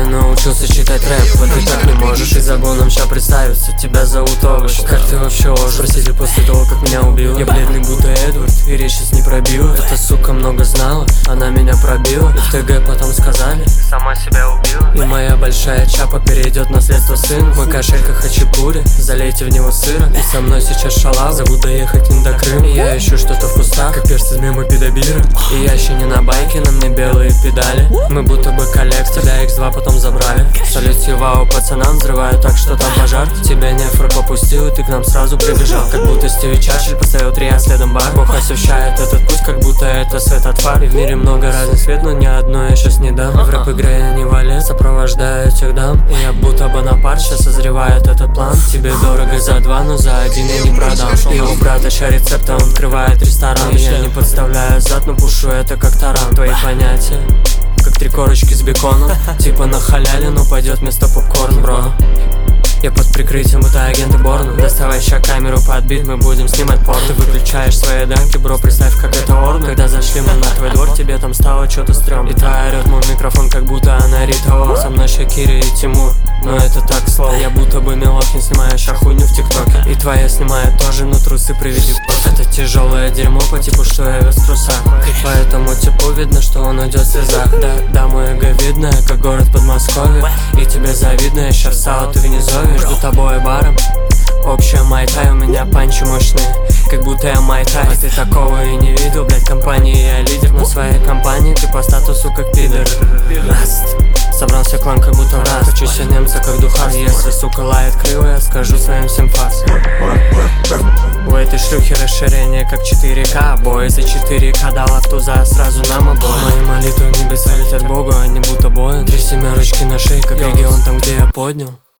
научился читать рэп. Вот ты так не можешь и забыл нам ща представиться. Тебя зовут Овощ, как ты вообще ожил? Спросили после того, как меня убил. Я бледный будто Эдвард, и речь сейчас не пробила. Эта сука много знала, она меня пробила. И в ТГ потом сказали, сама себя убила. И моя большая чапа перейдет наследство сыну. Мой кошелька хачапури, залейте в него сыра. И со мной сейчас шалава, зовут доехать не до Крыма. И я ищу что-то в кустах, как перс из мема пидобира. И я еще не на байке, на мне белые педали. Мы будто бы коллектор, да X2 потом забрали. Салют вау пацанам, взрываю так, что там пожар. Тебя нефра попустил, и ты к нам сразу прибежал. Как будто Стиви Чарчилль поставил 3, а следом бар. Бог освещает этот путь, как будто это свет от фар. И в мире много разных свет, но ни одно я сейчас не дам. В рэп-игре я не валет, сопровождаю этих дам. И я будто Бонапарт, сейчас созревает этот план. Тебе дорого за 2, но за 1 я не продам. И у брата ща рецепта, он открывает ресторан. И я не подставляю зад, но пушу это как таран. Твои понятия как 3 корочки с беконом. Типа на халяле, но пойдет вместо попкорн, бро. Я под прикрытием, это агенты Борна. Доставай ща камеру под бит, мы будем снимать порно. Ты выключаешь свои данки, бро, представь, как это орно. Когда зашли мы на твой двор, тебе там стало что-то стрём. И твоя орёт мой микрофон, как будто она Рита Ор. Со мной Шакири и Тимур, но это так слово. Я будто бы Милохин, снимаю ща хуйню в ТикТоке. И твоя снимает тоже, но трусы приведи в порт. Это тяжелое дерьмо по типу, что я вез в трусах. И поэтому типу видно, что он уйдет в слезах. Да, мой эго видно, как город Подмосковье. И тебе завидно, я ща в Саут и Венезове. Между тобой и баром общая майтай, у меня панчи мощные, как будто я майтай. А ты такого и не видел, блядь, компании я лидер. Но в своей компании ты по статусу как пидор. Раст. Собрался клан, как будто в раз. Хочу все немца, как духар. Если сука лает криво, я скажу своим всем фас. У этой шлюхи расширение как 4К. Бой за 4К дала в туза сразу нам обоим. Мои молитвы небеса летят Богу, они будто боем. 3 семерочки на шее, как регион там, где я поднял.